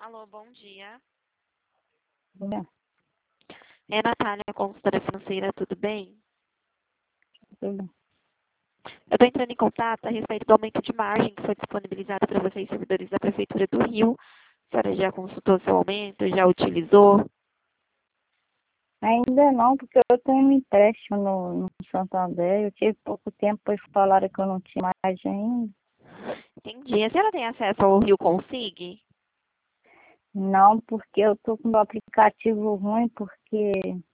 Alô, bom dia. Né? É a Natália, consultora financeira, tudo bem? Tudo. Eu estou entrando em contato a respeito do aumento de margem que foi disponibilizado para vocês, servidores da Prefeitura do Rio. A senhora já consultou seu aumento, já utilizou? Ainda não, porque eu tenho um empréstimo no Santander. Eu tive pouco tempo, pois falaram que eu não tinha mais ainda. Entendi. A senhora tem acesso ao Rio Consig? Não, porque eu tô com o aplicativo ruim, porque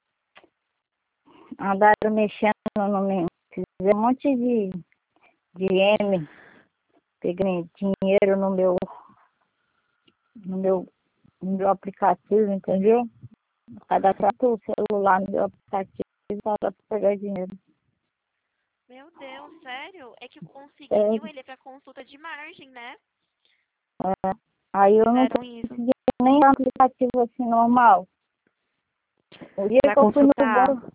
andaram mexendo no meu. Fizeram um monte de M, peguei dinheiro no meu, no meu aplicativo, entendeu? Cadastrar o celular no meu aplicativo para pegar dinheiro. Meu Deus, sério? É que o Consig É, Rio, ele é para consulta de margem, né? é. Aí eu não Fizeram tô isso. conseguindo nem aplicativo assim normal. O dia Para que eu fui no consultar? banco,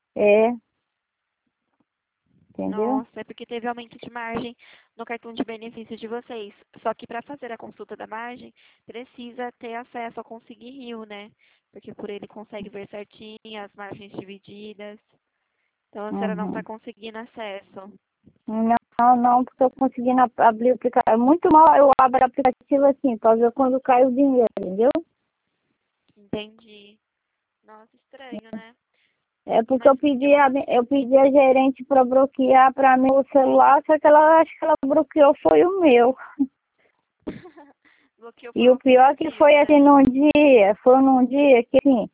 entendeu? Nossa, é porque teve aumento de margem no cartão de benefício de vocês. Só que para fazer a consulta da margem, precisa ter acesso ao Consig Rio, né? Porque por ele consegue ver certinho as margens divididas. Então a senhora não está Uhum. conseguindo acesso. Não, porque eu consegui abrir o aplicativo. É muito mal eu abro o aplicativo assim, para ver quando cai o dinheiro, entendeu? Entendi. Nossa, estranho, né? É porque Mas eu eu pedi a gerente para bloquear para mim o celular, só que ela acho que ela bloqueou foi o meu. bloqueou E por um o pior é que foi aplicativo, assim né? num dia que assim,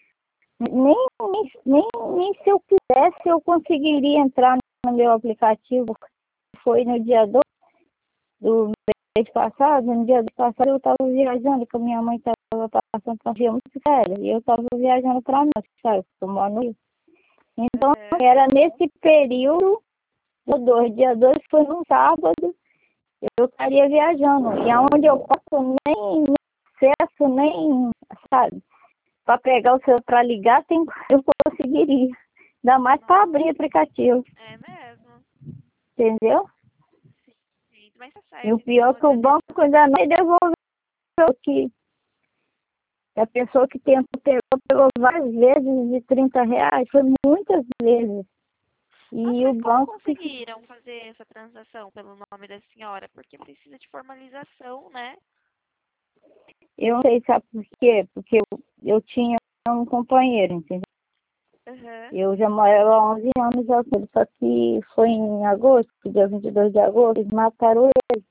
nem se eu quisesse eu conseguiria entrar no meu aplicativo. Foi no dia do mês passado, no dia do passado eu estava viajando, que a minha mãe estava passando por um dia muito sério, e eu estava viajando para nós, sabe, eu moro no Rio. Então, Aham. era nesse período, dia 2 foi no sábado, eu estaria viajando, e aonde eu passo nem acesso, nem, sabe, para pegar o celular para ligar, eu conseguiria, ainda mais para abrir Nossa, aplicativo, é mesmo. entendeu? Sim, sim. Mas tá E o certo, pior então. é que o banco ainda não me devolveu que a pessoa que tentou pegou várias vezes de R$ 30, foi muitas vezes. Nossa, E o mas como banco que conseguiram fazer essa transação pelo nome da senhora? Porque precisa de formalização, né? eu não sei, sabe por quê? Porque eu tinha um companheiro, entendeu? Aham. Eu já morava há 11 anos já com ele, só que foi em agosto, dia 22 de agosto, eles mataram ele.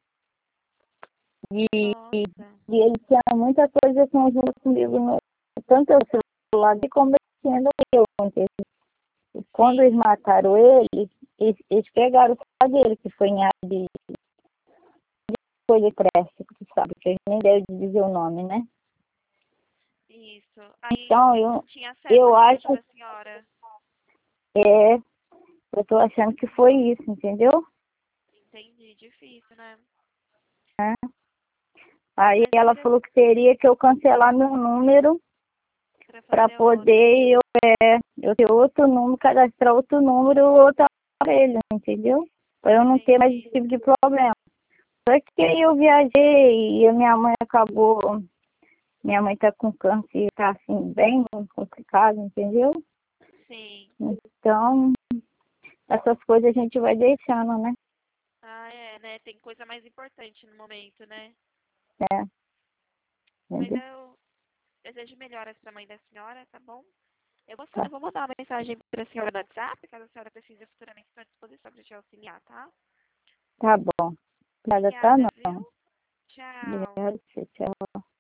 E Nossa. ele tinha muita coisa assim junto comigo, tanto o celular de como ele ainda eu, entendeu? E quando eles Sim, mataram ele, eles pegaram o celular dele, que foi em área de coisa de crédito, tu sabe, que a gente nem deve dizer o nome, né? isso. Aí Então, não tinha acesso à eu conta acho, da senhora. é, eu tô achando que foi isso, entendeu? Entendi, difícil, né? É. Aí Mas ela ainda falou que teria que eu cancelar meu número para para fazer outro. poder eu ter outro número, cadastrar outro número ou outro aparelho, entendeu? Para eu não ter mais esse Entendi. tipo de problema. Só que aí eu viajei e a minha mãe tá com câncer, tá assim, bem complicado, entendeu? Sim. Então, essas coisas a gente vai deixando, né? Ah, é, né? Tem coisa mais importante no momento, né? É, Mas entendeu? eu desejo melhoras para a mãe da senhora, tá bom? Eu vou mandar uma mensagem para a senhora no WhatsApp, caso a senhora precise futuramente, estou à disposição para te auxiliar, tá? Tá bom. Obrigada, tá? Obrigada, viu? Não. Tchau. Obrigada, tchau.